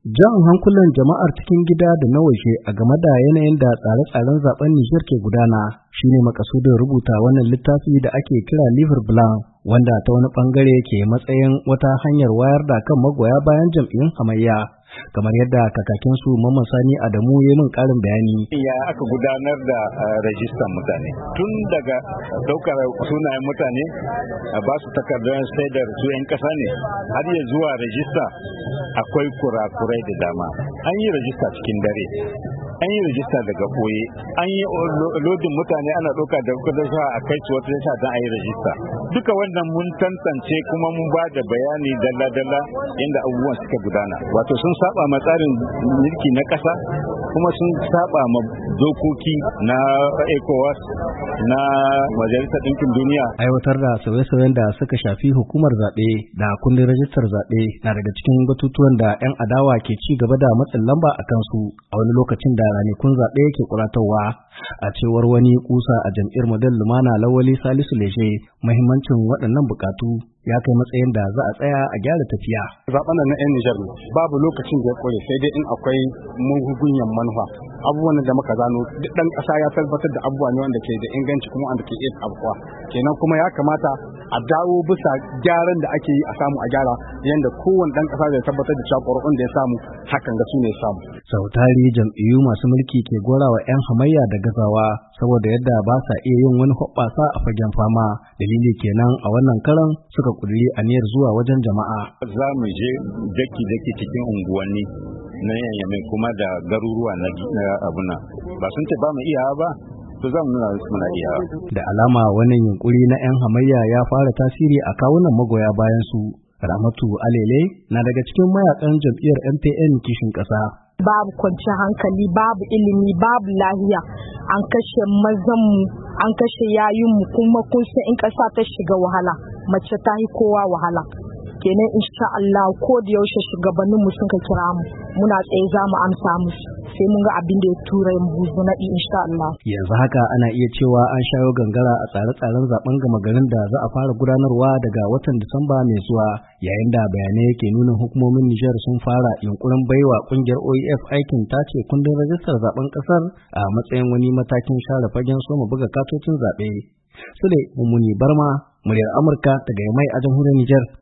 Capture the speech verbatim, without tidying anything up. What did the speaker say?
Jan hankulan jama'ar cikin gida da na waje a game da yanayin da tsare-tsaren zaben Nijar ke gudana shine makasudin rubuta wannan littafi da ake kira Livre Blanc, wanda ta wani bangare ke matsayin wata hanyar wayar da kan magoya bayan jam'iyyun hamayya, kamar yadda kakakin su Mamman Sani Adamu ya min karin bayani. Ya aka gudanar da rajistan mutane tun daga daukar sunayen mutane a ba su takardar shaidar su 'yan kasa ne har ya zuwa rajista akwai kurakurai da dama. An yi rajista cikin dare, an yi rajista daga koye, an yi lodin mutane ana ɗauka da kudin sa a kai su wata yasa don a yi rajista. Duka wannan mun tantance kuma mun ba da bayani dalla-dalla inda abubuwan suka gudana. Wato sun saba ma tsarin mulki na ƙasa kuma sun saba ma dokoki na ECOWAS na Majalisar Ɗinkin Duniya. Aiwatar da sauye-sauyen da suka shafi hukumar zaɓe da kundin rajistar zaɓe na daga cikin batutuwan da 'yan adawa ke ci gaba da matsin lamba a kansu a wani lokacin da ranakun zaɓe ke kuratowa. A cewar wani kusa a jam'iyyar Model Lumana Lawali Salisu Leshe, muhimmancin waɗannan bukatu ya kai matsayin da za a tsaya a gyara tafiya. Zaben na 'yan Nijar babu lokacin da ya kore, sai dai in akwai mugunyan manufa. Abubuwan da muka gano duk ɗan ƙasa ya tabbatar da abubuwa ne wanda ke da inganci kuma wanda ke iya abuwa. Kenan kuma ya kamata a dawo bisa gyaran da ake yi a samu a gyara yadda kowane ɗan ƙasa zai tabbatar da cewa ƙuri'un da ya samu hakan ga su ne samu. Sautari jam'iyyu masu mulki ke gorawa 'yan hamayya da gazawa saboda yadda ba sa iya yin wani hoɓɓasa a fagen fama. Dalili kenan a wannan karan suka kuduri aniyar zuwa wajen jama'a. Za mu je daki-daki cikin unguwanni na yanyame kuma da garuruwa na abuna. Ba sun ce ba mu iya ba, to za mu nuna muna iya. Da alama wannan yunkuri na 'yan hamayya ya fara tasiri a kawunan magoya bayan su. Ramatu Alele na daga cikin mayakan jam'iyyar M P N kishin ƙasa. Babu kwanciyar hankali, babu ilimi, babu lahiya, an kashe mazanmu, an kashe yayinmu, kuma kun san in ƙasa ta shiga wahala, mace ta yi kowa wahala. Kenan insha Allah ko da yaushe shugabanninmu sun ka kira mu, muna tsaye za mu amsa musu, sai mun ga abin da ya tura mu buzu naɗi insha Allah. Yanzu haka ana iya cewa an shayo gangara a tsare-tsaren zaben gama garin da za a fara gudanarwa daga watan Disamba mai zuwa, yayin da bayanai ke nuna hukumomin Nijar sun fara yunkurin baiwa kungiyar O E F aikin tace kundin rajistar zaben kasar a matsayin wani matakin share fagen soma buga katocin zaɓe. Sule Mummuni Barma, muryar Amurka daga Yamai a jamhuriyar Nijar.